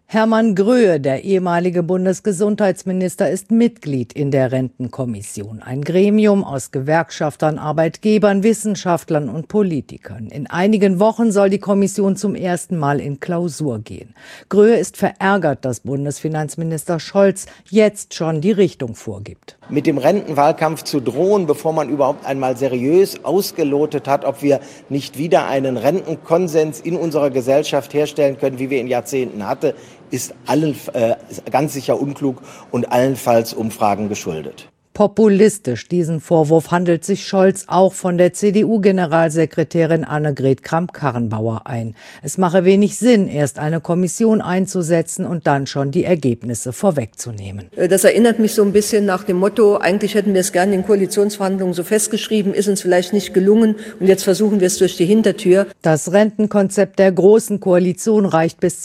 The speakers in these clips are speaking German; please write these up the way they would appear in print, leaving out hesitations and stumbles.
Hermann Gröhe, der ehemalige Bundesgesundheitsminister, ist Mitglied in der Rentenkommission. Ein Gremium aus Gewerkschaftern, Arbeitgebern, Wissenschaftlern und Politikern. In einigen Wochen soll die Kommission zum ersten Mal in Klausur gehen. Gröhe ist verärgert, dass Bundesfinanzminister Scholz jetzt schon die Richtung vorgibt. Mit dem Rentenwahlkampf zu drohen, bevor man überhaupt einmal seriös ausgelotet hat, ob wir nicht wieder einen Rentenkonsens in unserer Gesellschaft herstellen können, wie wir in Jahrzehnten hatten, ist ganz sicher unklug und allenfalls Umfragen geschuldet. Populistisch, diesen Vorwurf handelt sich Scholz auch von der CDU-Generalsekretärin Annegret Kramp-Karrenbauer ein. Es mache wenig Sinn, erst eine Kommission einzusetzen und dann schon die Ergebnisse vorwegzunehmen. Das erinnert mich so ein bisschen nach dem Motto, eigentlich hätten wir es gerne in Koalitionsverhandlungen so festgeschrieben, ist uns vielleicht nicht gelungen und jetzt versuchen wir es durch die Hintertür. Das Rentenkonzept der Großen Koalition reicht bis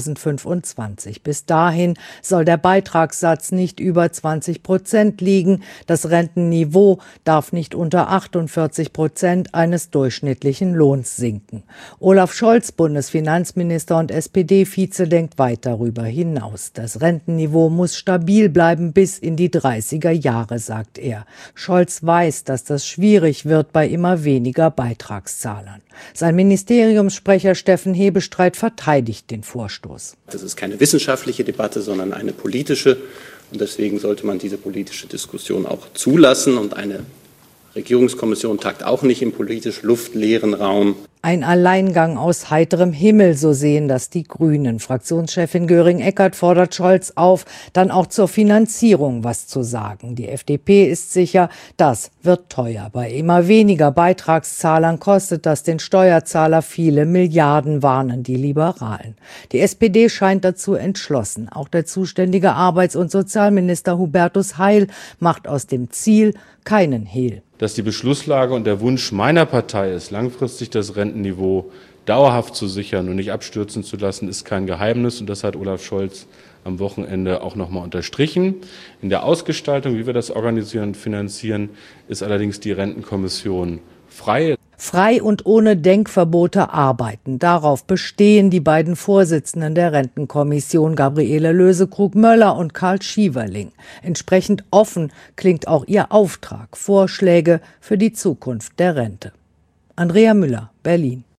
2025. Bis dahin soll der Beitragssatz nicht über 20% liegen. Das Rentenniveau darf nicht unter 48% eines durchschnittlichen Lohns sinken. Olaf Scholz, Bundesfinanzminister und SPD-Vize, denkt weit darüber hinaus. Das Rentenniveau muss stabil bleiben bis in die 30er Jahre, sagt er. Scholz weiß, dass das schwierig wird bei immer weniger Beitragszahlern. Sein Ministeriumssprecher Steffen Hebestreit verteidigt den Vorstoß. Das ist keine wissenschaftliche Debatte, sondern eine politische. Und deswegen sollte man diese politische Diskussion auch zulassen. Und eine Regierungskommission tagt auch nicht im politisch luftleeren Raum. Ein Alleingang aus heiterem Himmel, so sehen das die Grünen. Fraktionschefin Göring-Eckardt fordert Scholz auf, dann auch zur Finanzierung was zu sagen. Die FDP ist sicher, das wird teuer. Bei immer weniger Beitragszahlern kostet das den Steuerzahler viele Milliarden, warnen die Liberalen. Die SPD scheint dazu entschlossen. Auch der zuständige Arbeits- und Sozialminister Hubertus Heil macht aus dem Ziel keinen Hehl. Dass die Beschlusslage und der Wunsch meiner Partei ist, langfristig das Rentenniveau dauerhaft zu sichern und nicht abstürzen zu lassen, ist kein Geheimnis. Und das hat Olaf Scholz am Wochenende auch noch mal unterstrichen. In der Ausgestaltung, wie wir das organisieren und finanzieren, ist allerdings die Rentenkommission frei. Frei und ohne Denkverbote arbeiten. Darauf bestehen die beiden Vorsitzenden der Rentenkommission, Gabriele Lösekrug-Möller und Karl Schieverling. Entsprechend offen klingt auch ihr Auftrag, Vorschläge für die Zukunft der Rente. Andrea Müller, Berlin.